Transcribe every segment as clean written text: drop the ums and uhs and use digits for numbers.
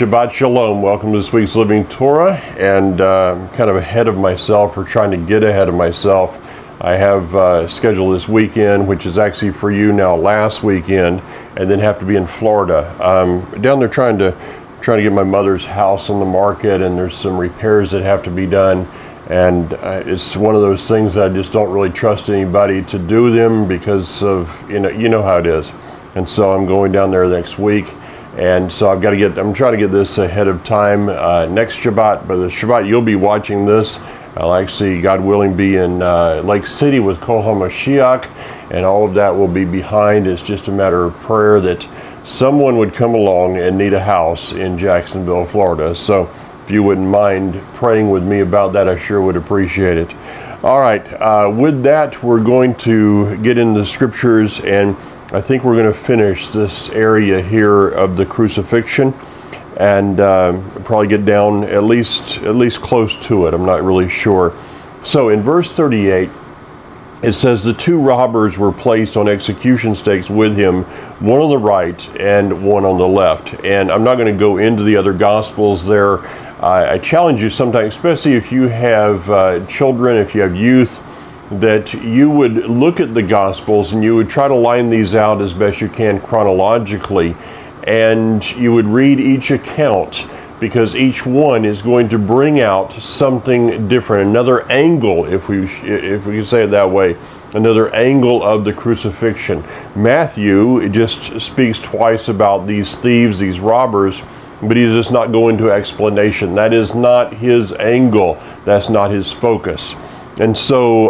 Shabbat Shalom. Welcome to this week's Living Torah, and kind of ahead of myself, or trying to get ahead of myself. I have scheduled this weekend, which is actually for you now last weekend, and then have to be in Florida. Down there trying to get my mother's house on the market, and there's some repairs that have to be done, and it's one of those things that I just don't really trust anybody to do them because of, you know how it is. And so I'm going down there next week. And so I'm trying to get this ahead of time next Shabbat, but the Shabbat you'll be watching this, I'll actually, God willing, be in Lake City with Kol HaMashiach, and all of that will be behind. It's just a matter of prayer that someone would come along and need a house in Jacksonville, Florida. So if you wouldn't mind praying with me about that, I sure would appreciate it. All right, with that, we're going to get into the scriptures, and I think we're going to finish this area here of the crucifixion, and probably get down at least close to it. I'm not really sure. So in verse 38, it says the two robbers were placed on execution stakes with him, one on the right and one on the left. And I'm not going to go into the other gospels there. I challenge you sometimes, especially if you have children, if you have youth, that you would look at the Gospels and you would try to line these out as best you can chronologically, and you would read each account, because each one is going to bring out something different, another angle, if we can say it that way, another angle of the crucifixion. Matthew just speaks twice about these thieves, these robbers, but he does not go into explanation. That is not his angle. That's not his focus. And so,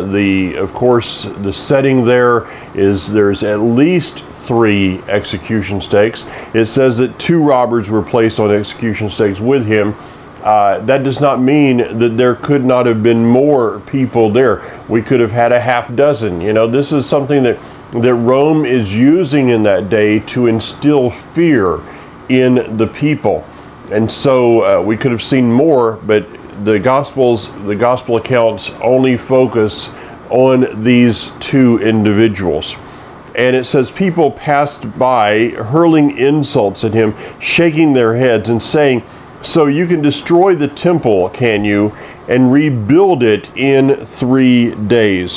of course, the setting there is there's at least 3 execution stakes. It says that 2 robbers were placed on execution stakes with him. That does not mean that there could not have been more people there. We could have had a half dozen. This is something that Rome is using in that day to instill fear in the people. And so we could have seen more, but the gospel accounts only focus on these 2 individuals. And it says people passed by, hurling insults at him, shaking their heads and saying, "So you can destroy the temple, can you, and rebuild it in 3 days?"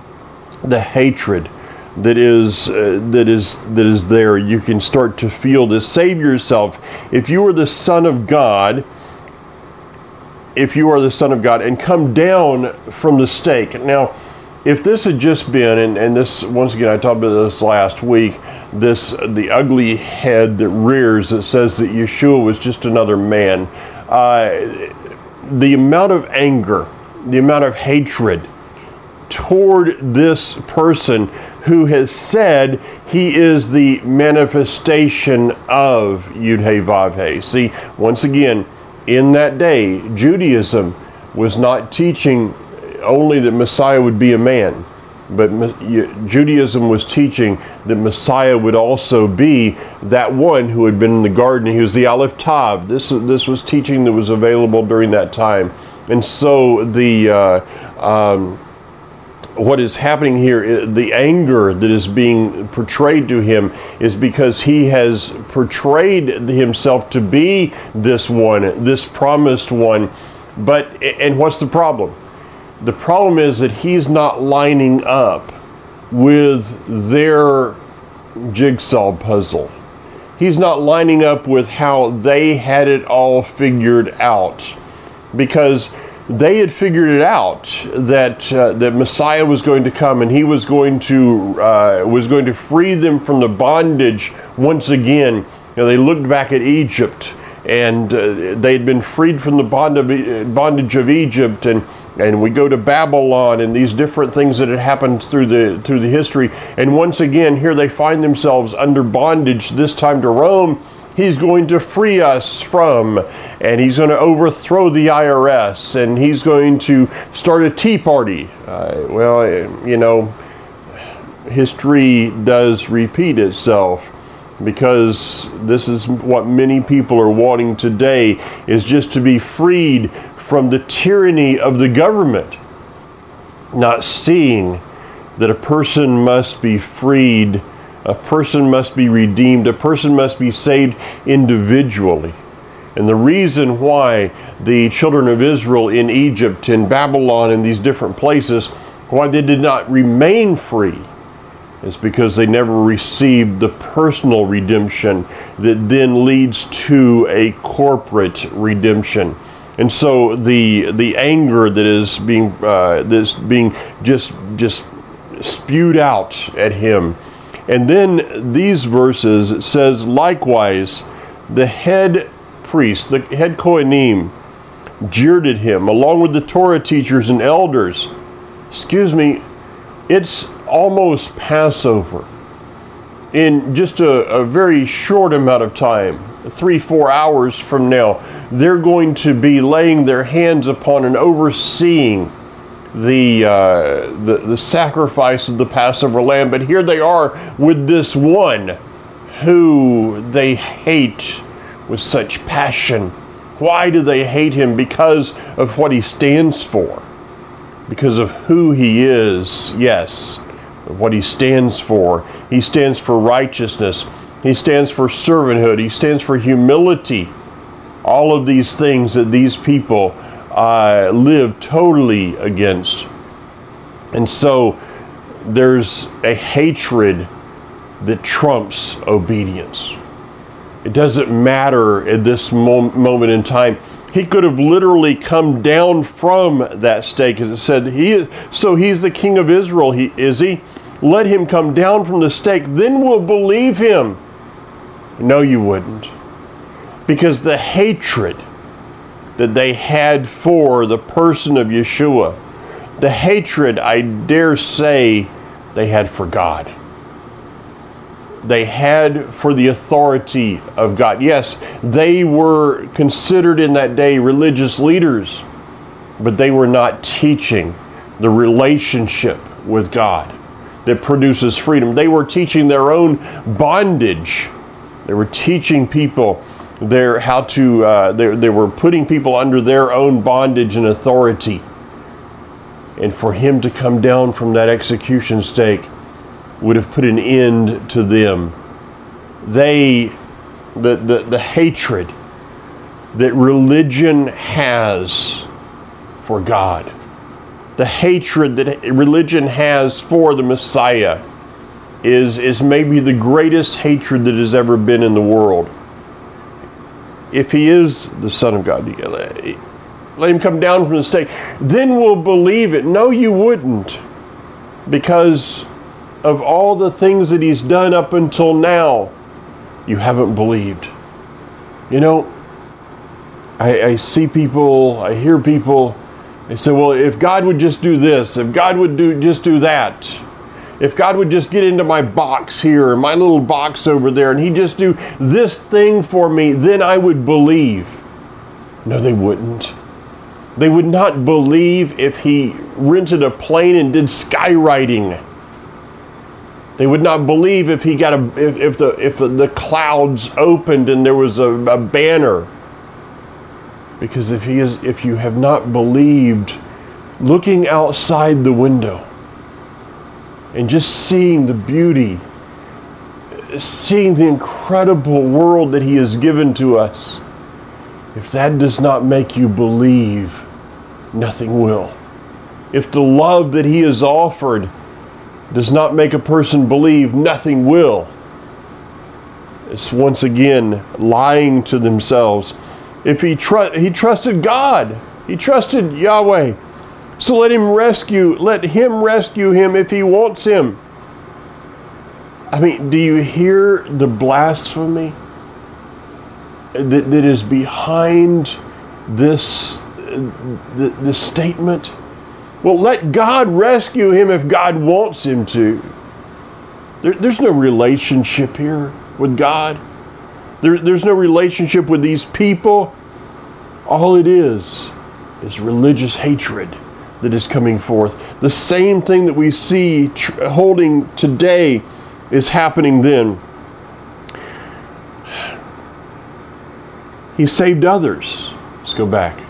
The hatred that is there, you can start to feel this. Save yourself. If you are the Son of God, and come down from the stake. Now, if this had just been, and this, once again, I talked about this last week, the ugly head that rears that says that Yeshua was just another man, the amount of anger, the amount of hatred toward this person who has said he is the manifestation of Yud-Heh Vav-Heh. See, once again, in that day, Judaism was not teaching only that Messiah would be a man, but Judaism was teaching that Messiah would also be that one who had been in the garden. He was the Aleph Tav. This was teaching that was available during that time. And so what is happening here, the anger that is being portrayed to him, is because he has portrayed himself to be this one, this promised one. And what's the problem? The problem is that he's not lining up with their jigsaw puzzle. He's not lining up with how they had it all figured out, because they had figured it out that Messiah was going to come, and he was going to free them from the bondage once again. They looked back at Egypt, and they had been freed from the bondage of Egypt, and we go to Babylon, and these different things that had happened through the history. And once again, here they find themselves under bondage. This time to Rome. He's going to free us from, and he's going to overthrow the IRS, and he's going to start a tea party. History does repeat itself, because this is what many people are wanting today, is just to be freed from the tyranny of the government, not seeing that a person must be freed, a person must be redeemed, a person must be saved individually. And the reason why the children of Israel in Egypt, in Babylon, in these different places, why they did not remain free, is because they never received the personal redemption that then leads to a corporate redemption. And so the anger that is being just spewed out at him. And then these verses, it says, likewise, the head priest, the head Kohanim, jeered at him, along with the Torah teachers and elders. Excuse me, it's almost Passover. In just a very short amount of time, 3-4 hours from now, they're going to be laying their hands upon and overseeing the sacrifice of the Passover lamb. But here they are with this one who they hate with such passion. Why do they hate him? Because of what he stands for. Because of who he is. Yes, what he stands for. He stands for righteousness. He stands for servanthood. He stands for humility. All of these things that these people live totally against. And so there's a hatred that trumps obedience. It doesn't matter at this moment in time. He could have literally come down from that stake, as it said. He's the king of Israel, is he? Let him come down from the stake, then we'll believe him. No, you wouldn't. Because the hatred that they had for the person of Yeshua, the hatred, I dare say, they had for God. They had for the authority of God. Yes, they were considered in that day religious leaders, but they were not teaching the relationship with God that produces freedom. They were teaching their own bondage. They were teaching people they were putting people under their own bondage and authority. And for him to come down from that execution stake would have put an end to them. The hatred that religion has for God, the hatred that religion has for the Messiah is maybe the greatest hatred that has ever been in the world. If he is the Son of God, let him come down from the stake, then we'll believe it. No, you wouldn't, because of all the things that he's done up until now, you haven't believed. You know, I see people, I hear people, they say, well, if God would just do this, if God would just do that, if God would just get into my box here, my little box over there, and he'd just do this thing for me, then I would believe. No, they wouldn't. They would not believe if he rented a plane and did skywriting. They would not believe if he got if the clouds opened and there was a banner. Because if you have not believed, looking outside the window and just seeing the beauty, seeing the incredible world that he has given to us, if that does not make you believe, nothing will. If the love that he has offered does not make a person believe, nothing will. It's once again lying to themselves. If he trusted God, he trusted Yahweh. So let him rescue him if he wants him. I mean, do you hear the blasphemy that is behind this statement? Well, let God rescue him if God wants him to. There's no relationship here with God. There's no relationship with these people. All it is religious hatred that is coming forth. The same thing that we see holding today is happening then. He saved others. Let's go back.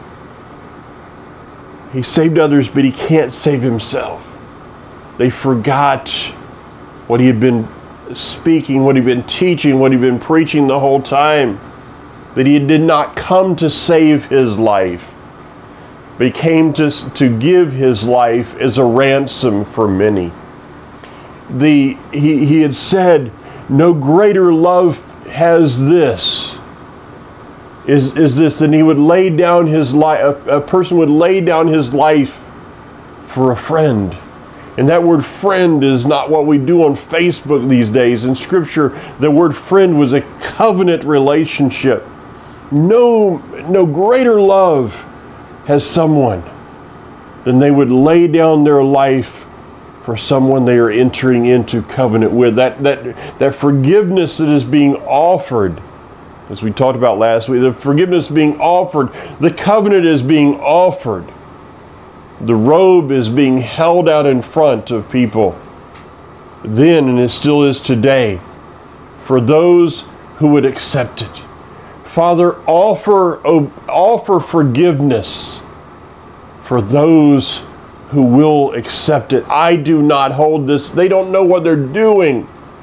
He saved others, but he can't save himself. They forgot what he had been speaking, what he'd been teaching, what he'd been preaching the whole time. that he did not come to save his life, but he came to give his life as a ransom for many. He had said, no greater love has this, is this, than he would lay down his life, a person would lay down his life for a friend. And that word friend is not what we do on Facebook these days. In Scripture, the word friend was a covenant relationship. No greater love has someone than they would lay down their life for someone they are entering into covenant with. That forgiveness that is being offered, as we talked about last week, the forgiveness being offered, the covenant is being offered. The robe is being held out in front of people then, and it still is today, for those who would accept it. Father, offer forgiveness for those who will accept it. I do not hold this. They don't know what they're doing.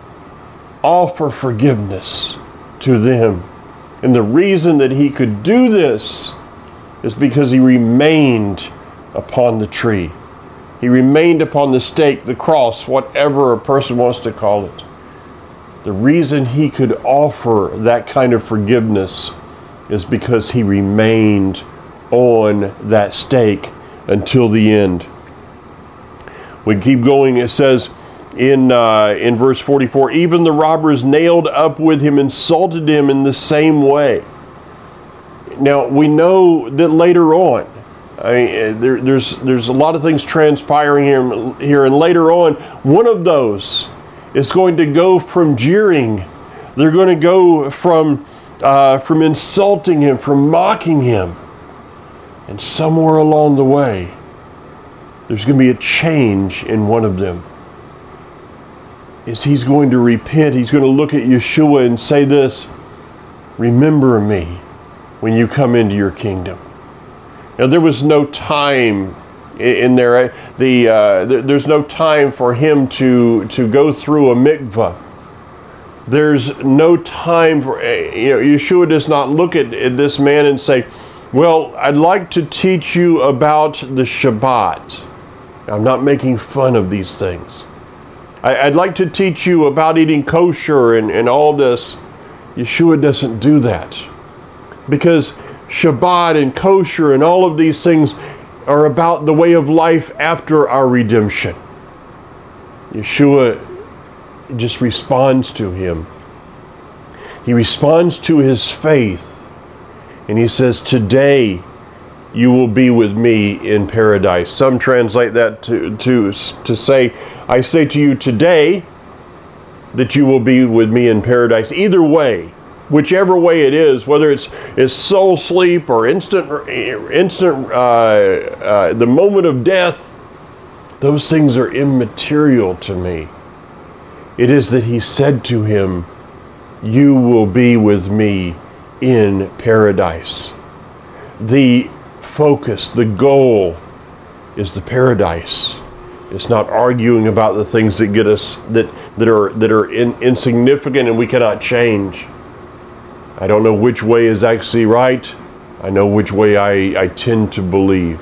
Offer forgiveness to them. And the reason that he could do this is because he remained upon the tree. He remained upon the stake, the cross, whatever a person wants to call it. The reason he could offer that kind of forgiveness is because he remained on that stake until the end. We keep going. It says in verse 44, even the robbers nailed up with him insulted him in the same way. Now we know that later on, there's a lot of things transpiring here, and later on, one of those is going to go from jeering. They're going to go from insulting him, from mocking him, and somewhere along the way, there's going to be a change in one of them. Is he's going to repent. He's going to look at Yeshua and say this, remember me when you come into your kingdom. Now, there was no time in there. There's no time for him to go through a mikvah. There's no time for, Yeshua does not look at this man and say, well, I'd like to teach you about the Shabbat. I'm not making fun of these things. I'd like to teach you about eating kosher and all this. Yeshua doesn't do that. Because Shabbat and kosher and all of these things are about the way of life after our redemption. Yeshua just responds to him. He responds to his faith, and he says, today you will be with me in paradise. Some translate that to say, I say to you today that you will be with me in paradise. Either way, whichever way it is, whether it's soul sleep or instant the moment of death, those things are immaterial to me. It is that he said to him, you will be with me in paradise. The focus, the goal is the paradise. It's not arguing about the things that get us that are insignificant and we cannot change. I don't know which way is actually right. I know which way I tend to believe.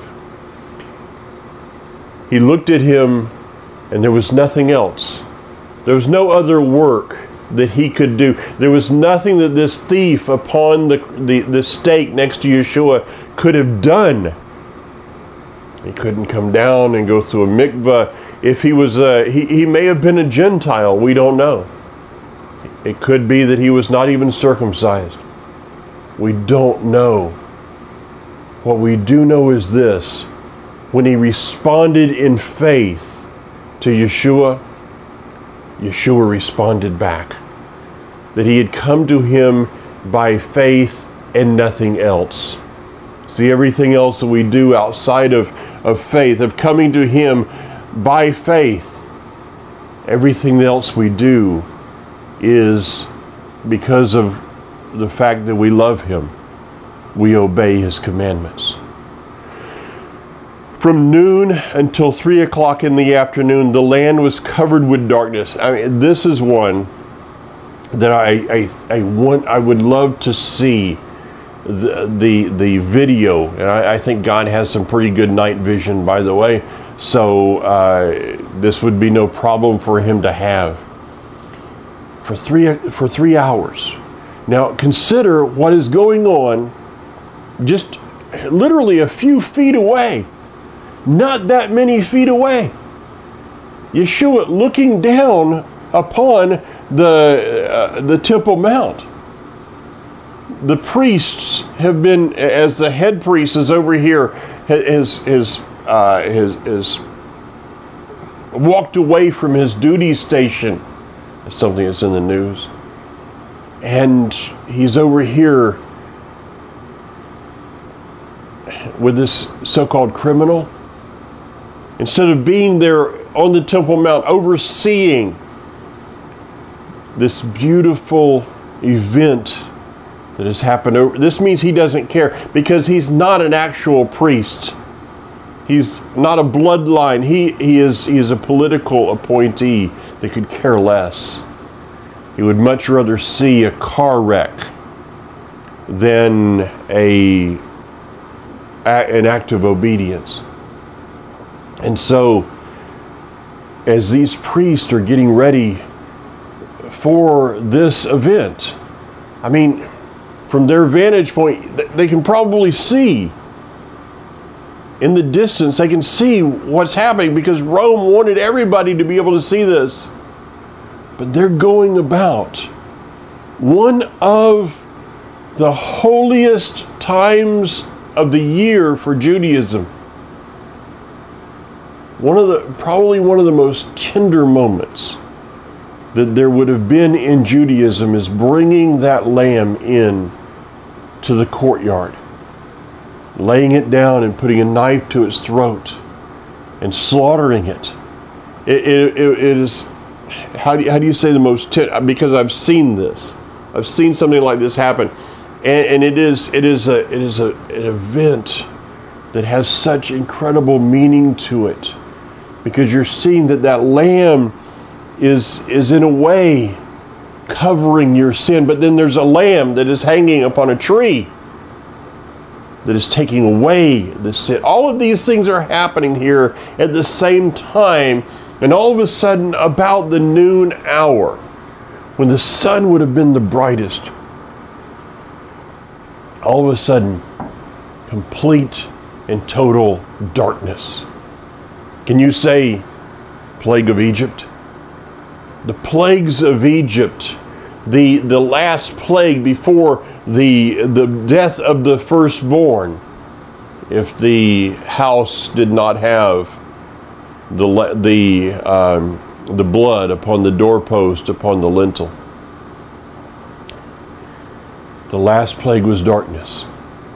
He looked at him, and there was nothing else. There was no other work that he could do. There was nothing that this thief upon the stake next to Yeshua could have done. He couldn't come down and go through a mikvah. If he was, he may have been a Gentile. We don't know. It could be that he was not even circumcised. We don't know. What we do know is this. When he responded in faith to Yeshua, Yeshua responded back. That he had come to him by faith and nothing else. See, everything else that we do outside of faith, of coming to him by faith, everything else we do is because of the fact that we love him. We obey his commandments. From noon until 3 o'clock in the afternoon, the land was covered with darkness. I mean, this is one that I would love to see the video. And I think God has some pretty good night vision, by the way. So this would be no problem for him to have for 3 hours. Now consider what is going on just literally a few feet away, not that many feet away. Yeshua looking down upon the Temple Mount. The priests have been, as the head priest is over here, has walked away from his duty station. That's something that's in the news. And he's over here with this so-called criminal. Instead of being there on the Temple Mount overseeing this beautiful event that has happened. This means he doesn't care, because he's not an actual priest. He's not a bloodline. He is a political appointee that could care less. He would much rather see a car wreck than an act of obedience. And so, as these priests are getting ready for this event, I mean, from their vantage point, they can probably see in the distance, they can see what's happening, because Rome wanted everybody to be able to see this. But they're going about one of the holiest times of the year for Judaism. Probably one of the most tender moments that there would have been in Judaism is bringing that lamb in to the courtyard, laying it down and putting a knife to its throat and slaughtering it. It is, how do you say the most because I've seen this. I've seen something like this happen, and it is an event that has such incredible meaning to it, because you're seeing that lamb is in a way covering your sin, but then there's a lamb that is hanging upon a tree that is taking away the sin. All of these things are happening here at the same time, and all of a sudden, about the noon hour, when the sun would have been the brightest, all of a sudden, complete and total darkness. Can you say plague of Egypt? The plagues of Egypt, the last plague before the death of the firstborn, if the house did not have the blood upon the doorpost, upon the lintel. The last plague was darkness.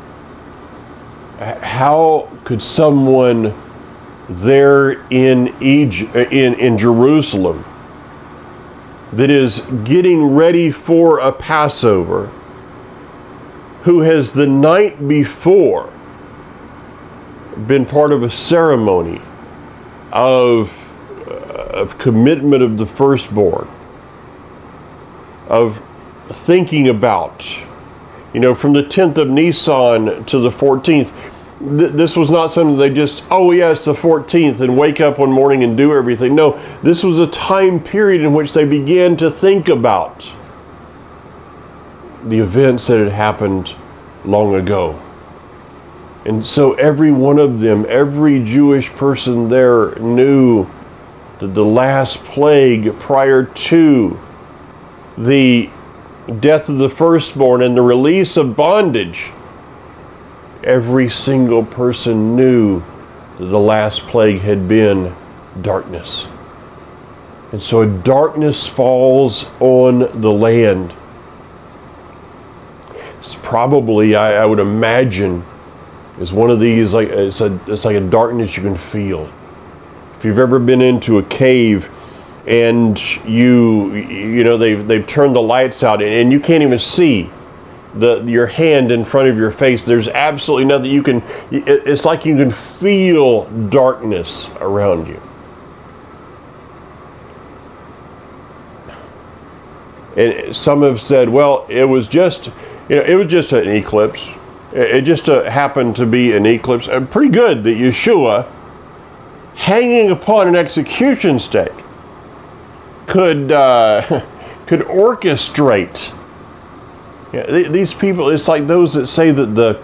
How could someone there in Egypt, in Jerusalem, that is getting ready for a Passover, who has the night before been part of a ceremony of commitment of the firstborn, of thinking about, from the 10th of Nisan to the 14th, this was not something they just, it's the 14th, and wake up one morning and do everything. No, this was a time period in which they began to think about the events that had happened long ago. And so every one of them, every Jewish person there knew that the last plague prior to the death of the firstborn and the release of bondage, every single person knew that the last plague had been darkness. And so darkness falls on the land. It's probably, I would imagine, is one of these, like it's like a darkness you can feel. If you've ever been into a cave and they've turned the lights out and you can't even see your hand in front of your face, there's absolutely nothing you can. It's like you can feel darkness around you. And some have said, well, it was just an eclipse. It just happened to be an eclipse. Pretty good that Yeshua, hanging upon an execution stake, could orchestrate. These people, it's like those that say that the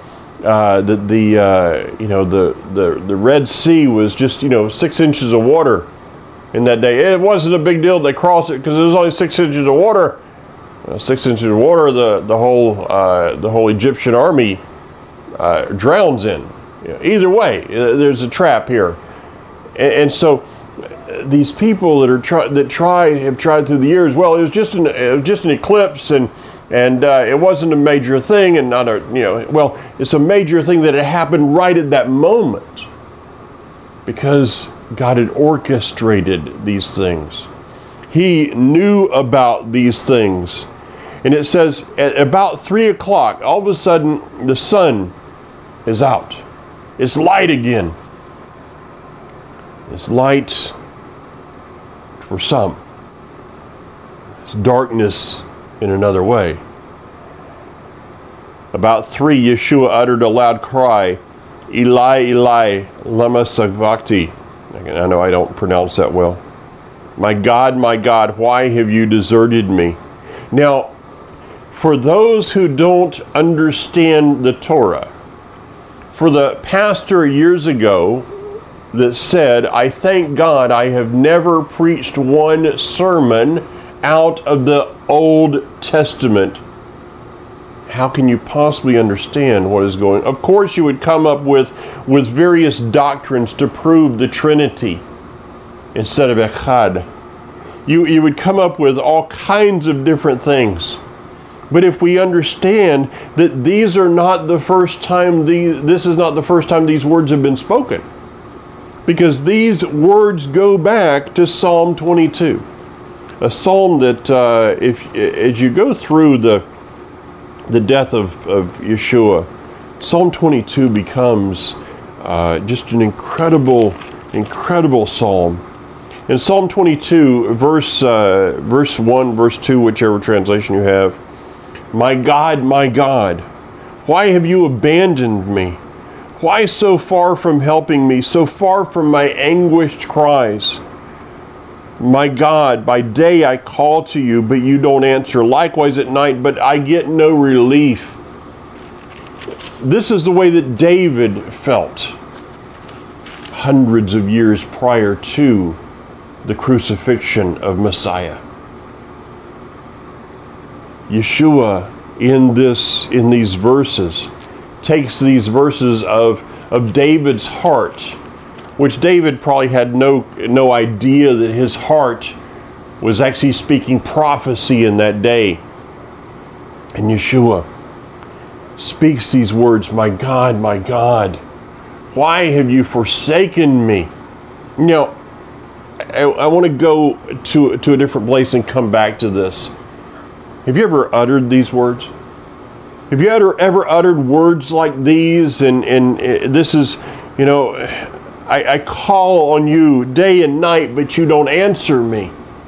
Red Sea was just 6 inches of water in that day. It wasn't a big deal. They crossed it because it was only 6 inches of water. 6 inches of water, the whole Egyptian army drowns in. Either way, there's a trap here, and so these people that have tried through the years. Well, it was just an eclipse, and it wasn't a major thing, and not a well, it's a major thing that it happened right at that moment because God had orchestrated these things. He knew about these things. And it says at about 3 o'clock, all of a sudden the sun is out. It's light again. It's light for some. It's darkness in another way. About 3, Yeshua uttered a loud cry, Eli, Eli, lama sabachthani. I know I don't pronounce that well. My God, why have you deserted me? Now, for those who don't understand the Torah, for the pastor years ago that said, I thank God I have never preached one sermon out of the Old Testament. How can you possibly understand what is going on? Of course you would come up with various doctrines to prove the Trinity instead of Echad. You would come up with all kinds of different things. But if we understand that these are not the first time this is not the first time these words have been spoken, because these words go back to Psalm 22, a psalm that as you go through the death of Yeshua, Psalm 22 becomes just an incredible psalm. In Psalm 22, verse 1, verse 2, whichever translation you have, my God, why have you abandoned me? Why so far from helping me, so far from my anguished cries? My God, by day I call to you, but you don't answer. Likewise at night, but I get no relief. This is the way that David felt hundreds of years prior to the crucifixion of Messiah. Yeshua in these verses takes these verses of David's heart, which David probably had no idea that his heart was actually speaking prophecy in that day. And Yeshua speaks these words, my God, why have you forsaken me? I want to go to a different place and come back to this. Have you ever uttered these words? Have you ever uttered words like these? And this is, I call on you day and night, but you don't answer me.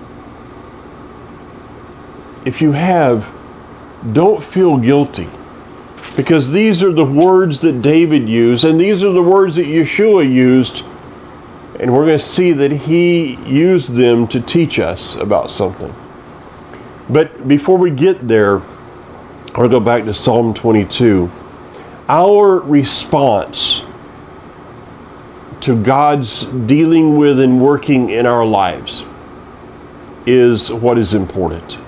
If you have, don't feel guilty. Because these are the words that David used, and these are the words that Yeshua used. And we're going to see that he used them to teach us about something. But before we get there, I'll go back to Psalm 22. Our response to God's dealing with and working in our lives is what is important.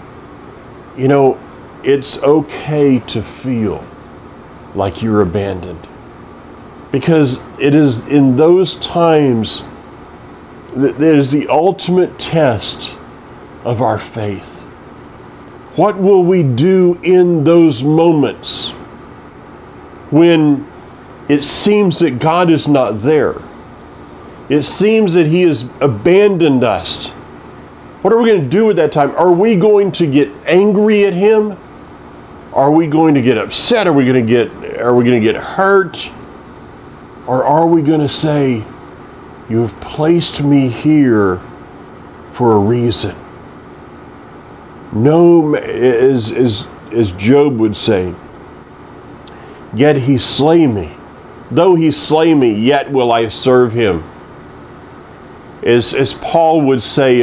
It's okay to feel like you're abandoned, because it is in those times that is the ultimate test of our faith. What will we do in those moments when it seems that God is not there? It seems that He has abandoned us. What are we going to do at that time? Are we going to get angry at Him? Are we going to get upset? Are we going to get hurt? Or are we going to say, you have placed me here for a reason? No, as Job would say, yet he slay me. Though he slay me, yet will I serve him. As Paul would say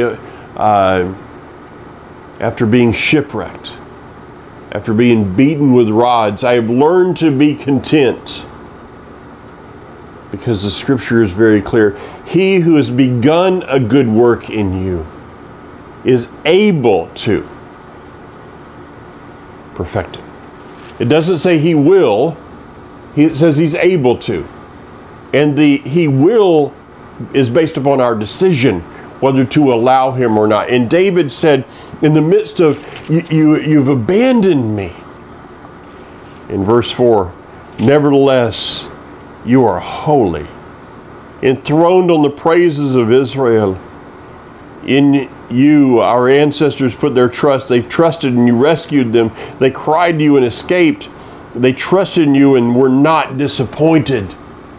after being shipwrecked, after being beaten with rods, I have learned to be content. Because the scripture is very clear. He who has begun a good work in you is able to perfect it. It doesn't say he will. It says he's able to. And the he will is based upon our decision whether to allow him or not. And David said, in the midst of, you've abandoned me. In verse 4, nevertheless, you are holy, enthroned on the praises of Israel. In you, our ancestors put their trust. They trusted and you rescued them. They cried to you and escaped. They trusted in you and were not disappointed.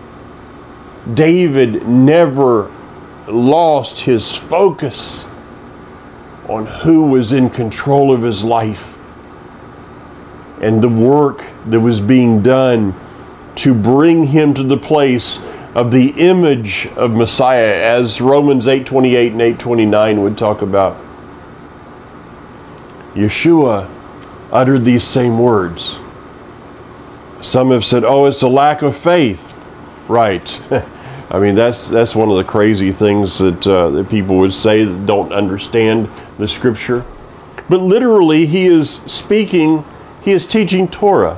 David never lost his focus on who was in control of his life and the work that was being done to bring him to the place of the image of Messiah, as Romans 8:28 and 8:29 would talk about. Yeshua uttered these same words. Some have said, oh, it's a lack of faith. Right. I mean, that's one of the crazy things that people would say that don't understand the scripture. But literally, he is teaching Torah.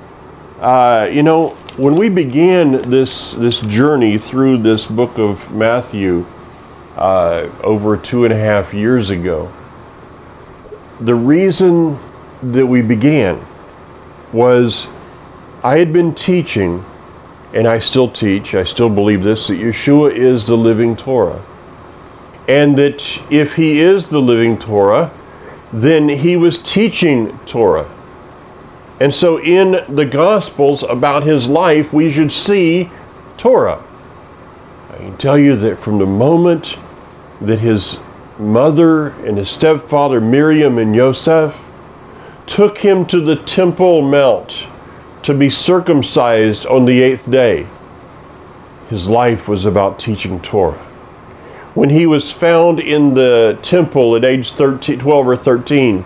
When we began this journey through this book of Matthew over 2.5 years ago, the reason that we began was I had been teaching, and I still teach, I still believe this, that Yeshua is the living Torah. And that if he is the living Torah, then he was teaching Torah. And so in the Gospels about his life, we should see Torah. I can tell you that from the moment that his mother and his stepfather, Miriam and Yosef, took him to the Temple Mount to be circumcised on the 8th day, his life was about teaching Torah. When he was found in the temple at age 12 or 13,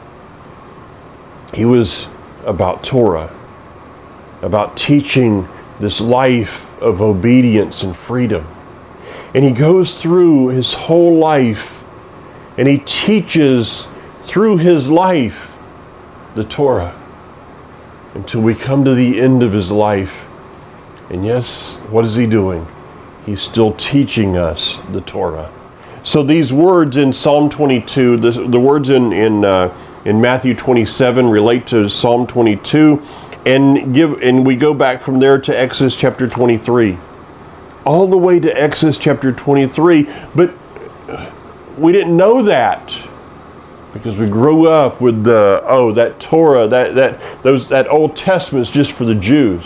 he was about Torah, about teaching this life of obedience and freedom. And he goes through his whole life and he teaches through his life the Torah until we come to the end of his life. And yes, what is he doing? He's still teaching us the Torah. So these words in Psalm 22, the words in Matthew 27 relate to Psalm 22, and we go back from there to Exodus chapter 23, all the way to Exodus chapter 23. But we didn't know that because we grew up with that Torah, that Old Testament's just for the Jews,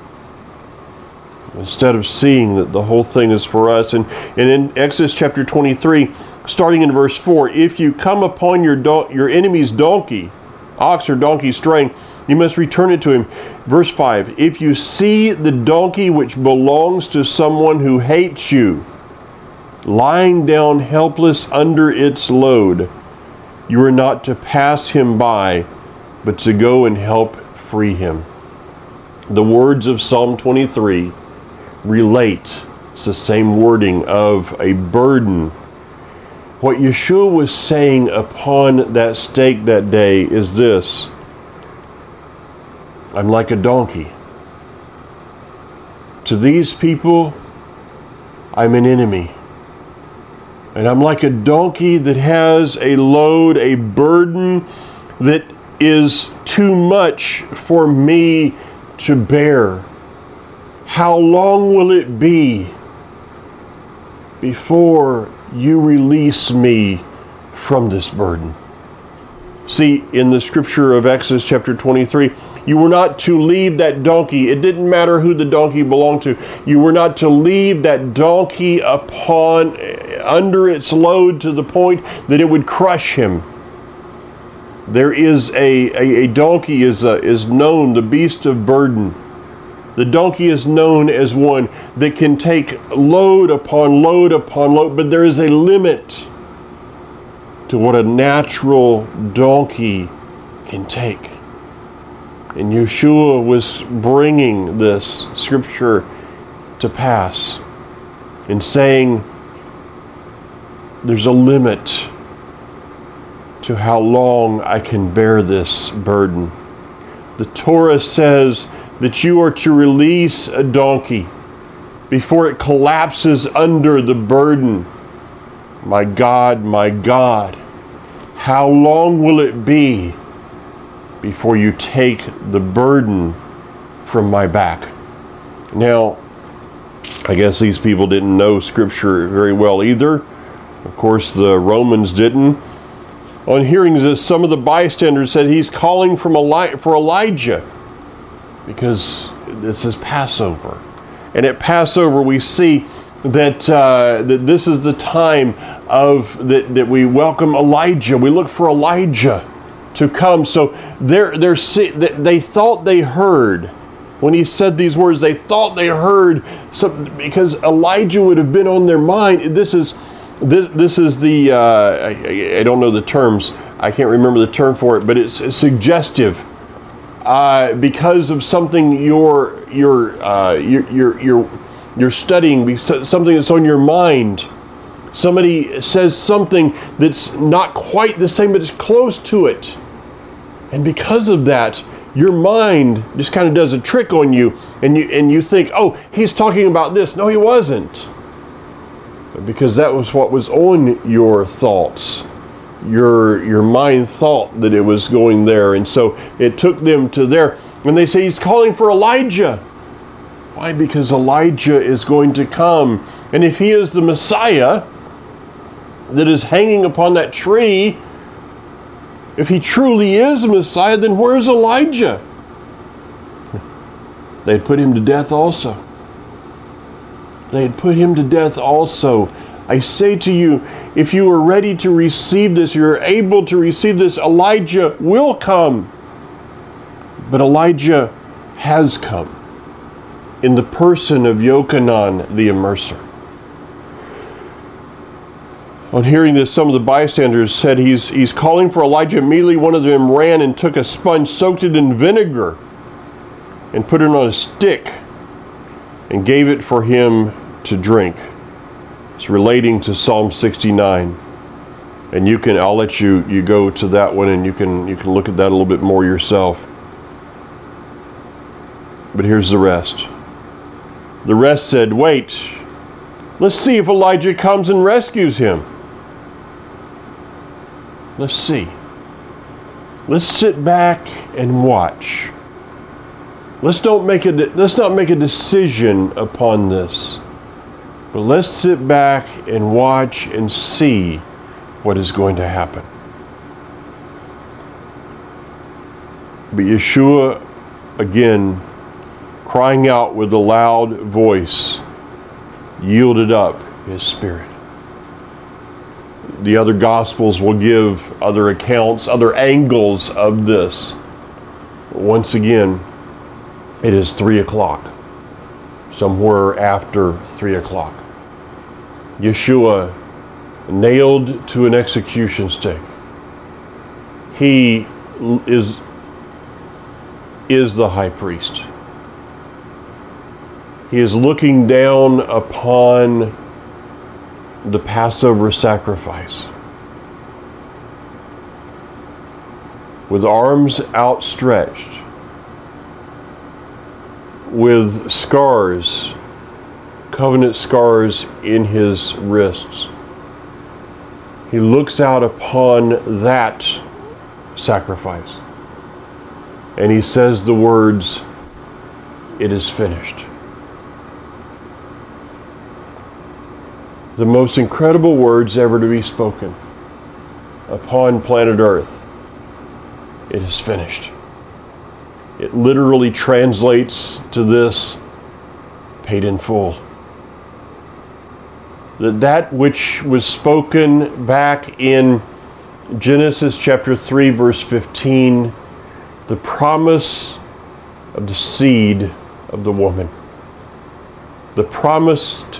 instead of seeing that the whole thing is for us. And in Exodus chapter 23, starting in verse 4, if you come upon your enemy's donkey, ox or donkey straying, you must return it to him. Verse 5, if you see the donkey which belongs to someone who hates you, lying down helpless under its load, you are not to pass him by, but to go and help free him. The words of Psalm 23 relate. It's the same wording of a burden. What Yeshua was saying upon that stake that day is this: I'm like a donkey. To these people, I'm an enemy. And I'm like a donkey that has a load, a burden that is too much for me to bear. How long will it be before you release me from this burden? See, in the scripture of Exodus chapter 23, you were not to leave that donkey. It didn't matter who the donkey belonged to. You were not to leave that donkey under its load to the point that it would crush him. There is a donkey is known, the beast of burden. The donkey is known as one that can take load upon load upon load, but there is a limit to what a natural donkey can take. And Yeshua was bringing this scripture to pass and saying there's a limit to how long I can bear this burden. The Torah says that you are to release a donkey before it collapses under the burden. My God, how long will it be before you take the burden from my back? Now, I guess these people didn't know Scripture very well either. Of course, the Romans didn't. On hearing this, some of the bystanders said he's calling for Elijah, because this is Passover. And at Passover we see that this is the time that we welcome Elijah. We look for Elijah to come. So they thought they heard, when he said these words, they thought they heard something, because Elijah would have been on their mind. This is the I don't know the terms. I can't remember the term for it, but it's suggestive. Because of something you're studying, something that's on your mind. Somebody says something that's not quite the same, but it's close to it. And because of that, your mind just kind of does a trick on you, and you think, oh, he's talking about this. No, he wasn't. Because that was what was on your thoughts. Your mind thought that it was going there, and so it took them to there. And they say he's calling for Elijah. Why? Because Elijah is going to come. And if he is the Messiah that is hanging upon that tree, if he truly is a Messiah, then where's Elijah? They had put him to death also. They had put him to death also. I say to you, if you are ready to receive this, you're able to receive this, Elijah will come. But Elijah has come in the person of Yochanan the Immerser. On hearing this, some of the bystanders said he's calling for Elijah. Immediately one of them ran and took a sponge, soaked it in vinegar, and put it on a stick, and gave it for him to drink. It's relating to Psalm 69. And I'll let you go to that one, and you can look at that a little bit more yourself. But here's the rest. The rest said, wait, let's see if Elijah comes and rescues him. Let's see. Let's sit back and watch. Let's not make a decision upon this. But let's sit back and watch and see what is going to happen. But Yeshua, again, crying out with a loud voice, yielded up his spirit. The other Gospels will give other accounts, other angles of this. Once again, it is 3 o'clock, somewhere after 3 o'clock. Yeshua nailed to an execution stake. He is the high priest. He is looking down upon the Passover sacrifice with arms outstretched, with scars, covenant scars in his wrists. He looks out upon that sacrifice, and he says the words, "It is finished." The most incredible words ever to be spoken upon planet Earth. It is finished. It literally translates to this: paid in full. That which was spoken back in Genesis chapter 3 verse 15, the promise of the seed of the woman. The promised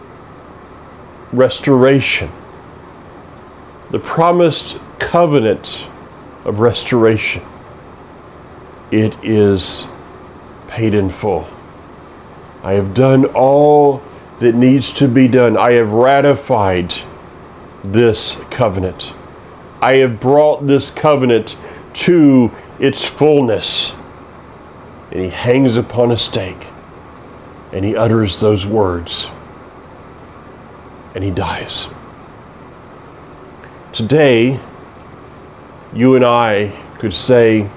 restoration. The promised covenant of restoration. It is paid in full. I have done all that needs to be done. I have ratified this covenant. I have brought this covenant to its fullness. And he hangs upon a stake, and he utters those words, and he dies. Today, you and I could say,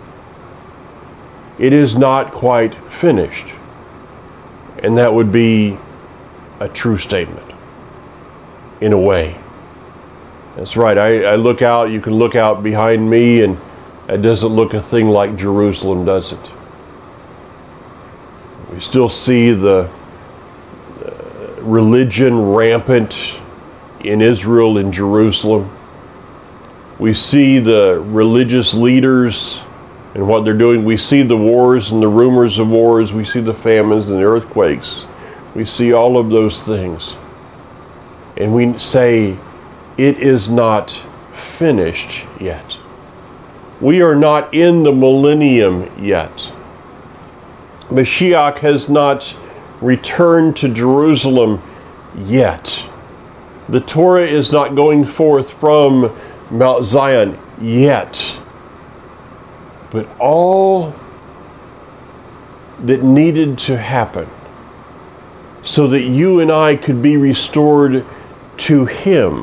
it is not quite finished. And that would be a true statement, in a way. That's right. I look out, you can look out behind me, and it doesn't look a thing like Jerusalem, does it? We still see the religion rampant in Israel, in Jerusalem. We see the religious leaders and what they're doing. We see the wars and the rumors of wars. We see the famines and the earthquakes. We see all of those things. And we say, it is not finished yet. We are not in the millennium yet. Mashiach has not returned to Jerusalem yet. The Torah is not going forth from Mount Zion yet. But all that needed to happen so that you and I could be restored to Him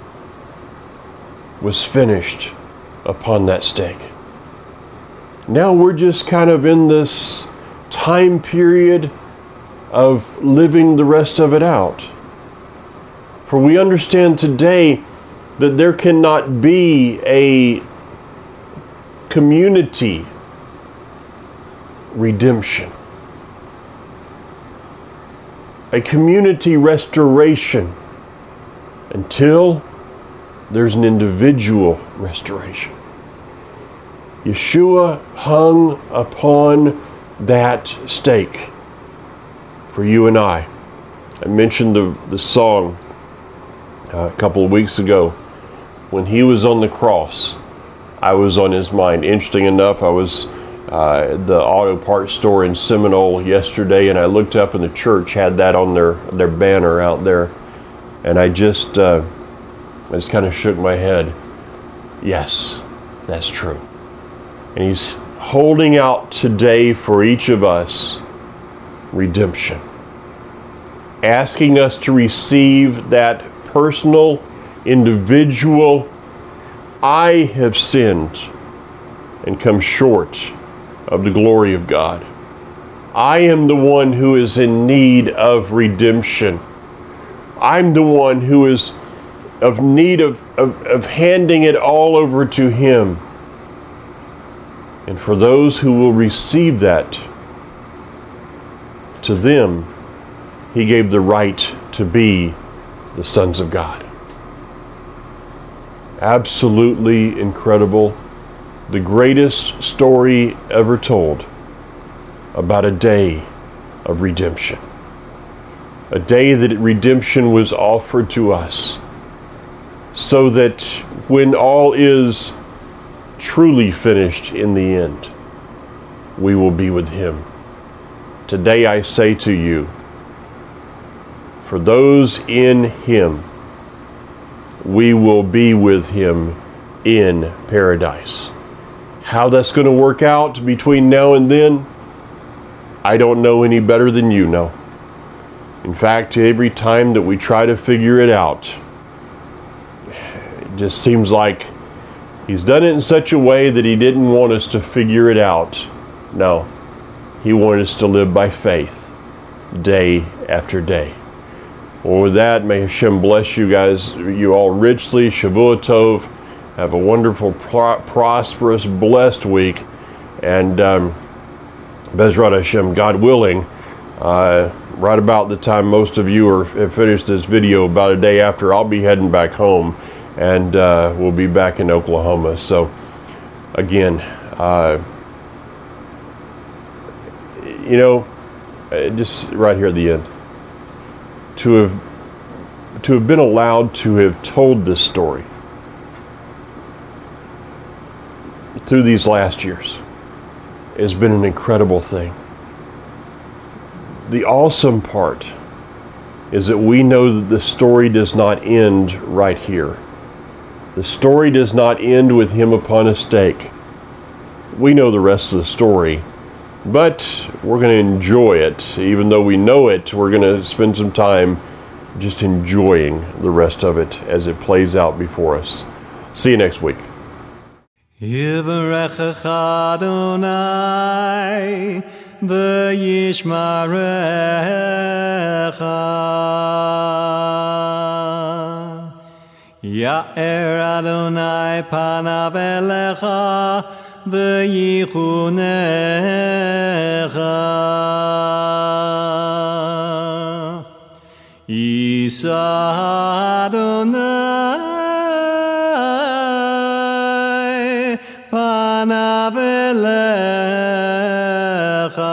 was finished upon that stake. Now we're just kind of in this time period of living the rest of it out. For we understand today that there cannot be a community redemption, a community restoration, until there's an individual restoration. Yeshua hung upon that stake for you and I. I mentioned the song a couple of weeks ago. When he was on the cross, I was on his mind. Interesting enough, I was at the auto parts store in Seminole yesterday, and I looked up, and the church had that on their banner out there, and I just kind of shook my head. Yes, that's true. And he's holding out today for each of us redemption, asking us to receive that personal, individual, I have sinned and come short of the glory of God. I am the one who is in need of redemption. I'm the one who is of need of handing it all over to Him. And for those who will receive that, to them, He gave the right to be the sons of God. Absolutely incredible. The greatest story ever told about a day of redemption. A day that redemption was offered to us, so that when all is truly finished in the end, we will be with Him. Today I say to you, for those in Him, we will be with Him in paradise. How that's going to work out between now and then, I don't know any better than you know. In fact, every time that we try to figure it out, it just seems like He's done it in such a way that He didn't want us to figure it out. No, He wanted us to live by faith, day after day. Well, with that, may Hashem bless you guys, you all richly. Shavua Tov. Have a wonderful, prosperous, blessed week. And Bezrat Hashem, God willing, right about the time most of you have finished this video, about a day after, I'll be heading back home. And we'll be back in Oklahoma. So, again, just right here at the end, to have been allowed to have told this story through these last years has been an incredible thing. The awesome part is that we know that the story does not end right here. The story does not end with him upon a stake. We know the rest of the story, but we're going to enjoy it. Even though we know it, we're going to spend some time just enjoying the rest of it as it plays out before us. See you next week. Yivarechecha Adonai v'yishmarecha Ya'er Adonai panav elecha v'yichunecha Yisa Adonai panav elecha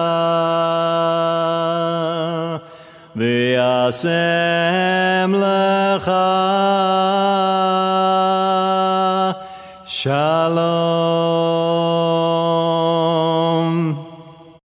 v'yasem lecha Shalom.